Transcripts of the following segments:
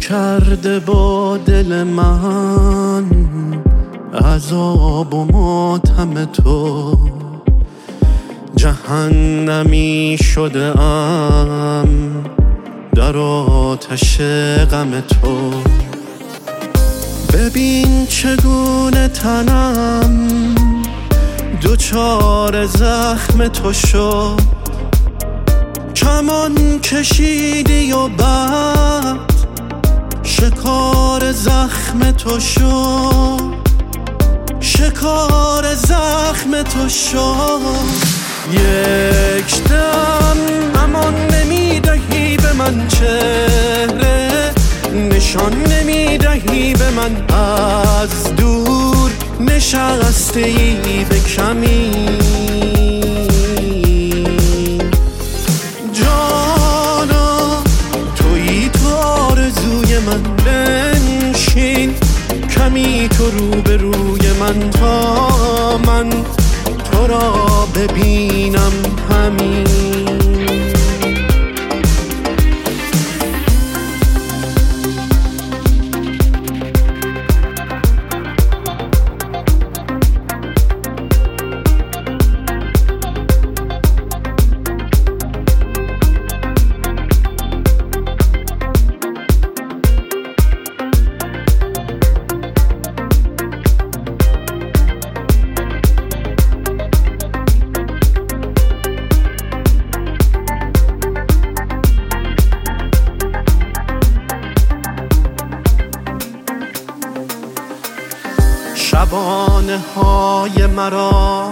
کرده با دل من عذاب و ماتم تو، جهنمی شده ام در آتش غم تو. ببین چگونه تنم دوچار زخم تو شد، کمان کشیدی و بعد شکار زخم تو شد، شکار زخم تو شد. یک دم امان نمیدهی به من چهره، نشان نمیدهی به من از دور نشسته ای به کمین. جانا تویی تو آرزوی من، بنشین کمی تو روبروی من تا من تو را ببینم همین. شبانه های مرا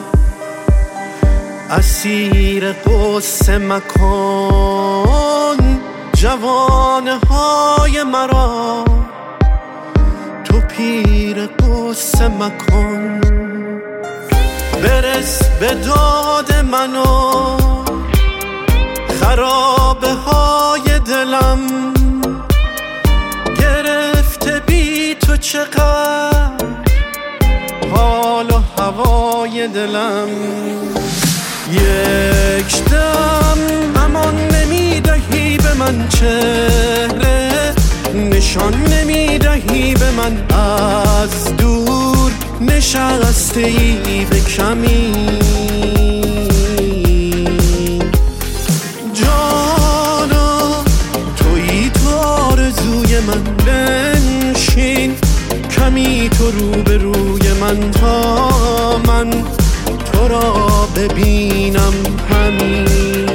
اسیر قصه مکن، جوانه های مرا تو پیر قصه مکن. برس به داد منو خرابه های دلم، گرفته بی تو چقدر حال و هوای دلم. یک دم امان نمیدهی به من چهره، نشان نمیدهی به من از دور نشسته ای به کمین. جانا تویی تو آرزوی من، بنشین کمی تو روبروی من تا من تو را ببینم همین.